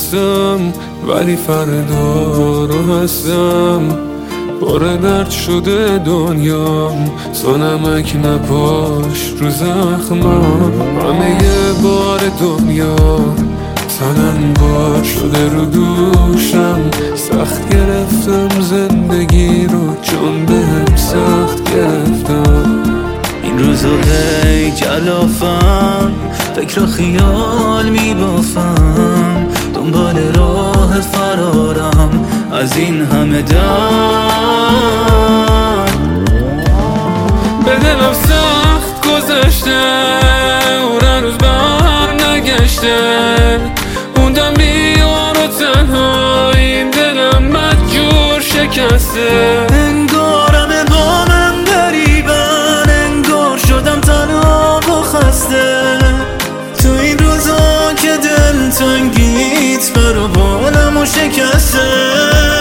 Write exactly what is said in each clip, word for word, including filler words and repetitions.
نشستم ولی فردا رو هستم. پر درد شده دنیام، سنمک نپاش رو زخمم. همه بار دنیا تنم بار شده رو دوشم. سخت گرفتم زندگی رو چون بهم سخت گرفتم. این روزو هی جلافم، فکر و خیال میبافم. دنبال راه فرارم از این همه درد. به دلم سخت گذشته، اون هنوز بر نگشته. موندم بیار و تنها، این دلم مجبور شکسته. انگارم با من دریبن، انگار شدم تنها و خسته. تو این روزا که دل تنگیت برا بالم و شکسته.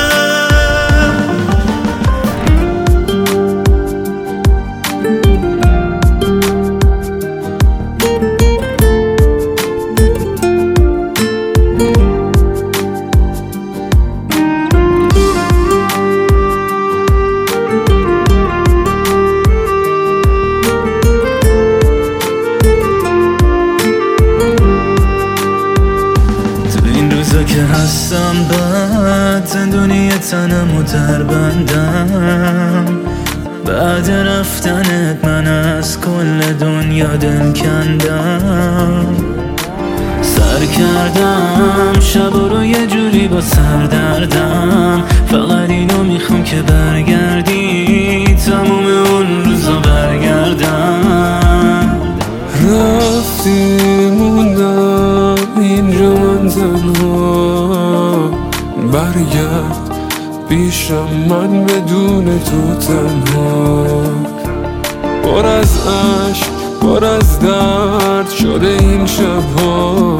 که هستم بعد زندونی تنم و در بندم. بعد رفتنت من از کل دنیا دل کندم. سر کردم شب رو یه جوری با سردردم. فقط اینو میخوام که برگردی، تموم اون روزا برگردم. رفتی موندم اینجا من تنها. برگرد پیشم من بدون تو تنها. پر از عشق پر از درد شده این شبها.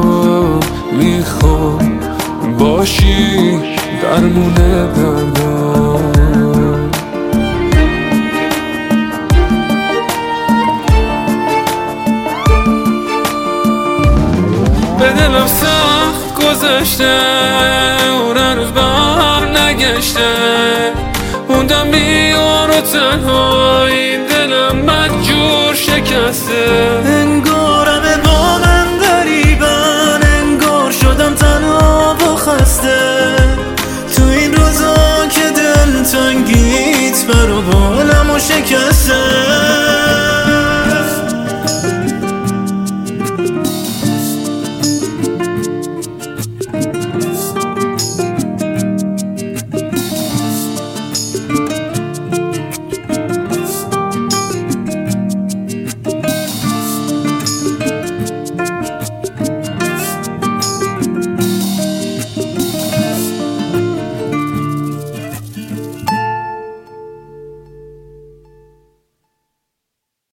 میخوام باشی درمون دردم. به دلم سخت گذشته، اون هنوز بر نگشته. موندم بیار و تنها، این دلم مجبور شکسته.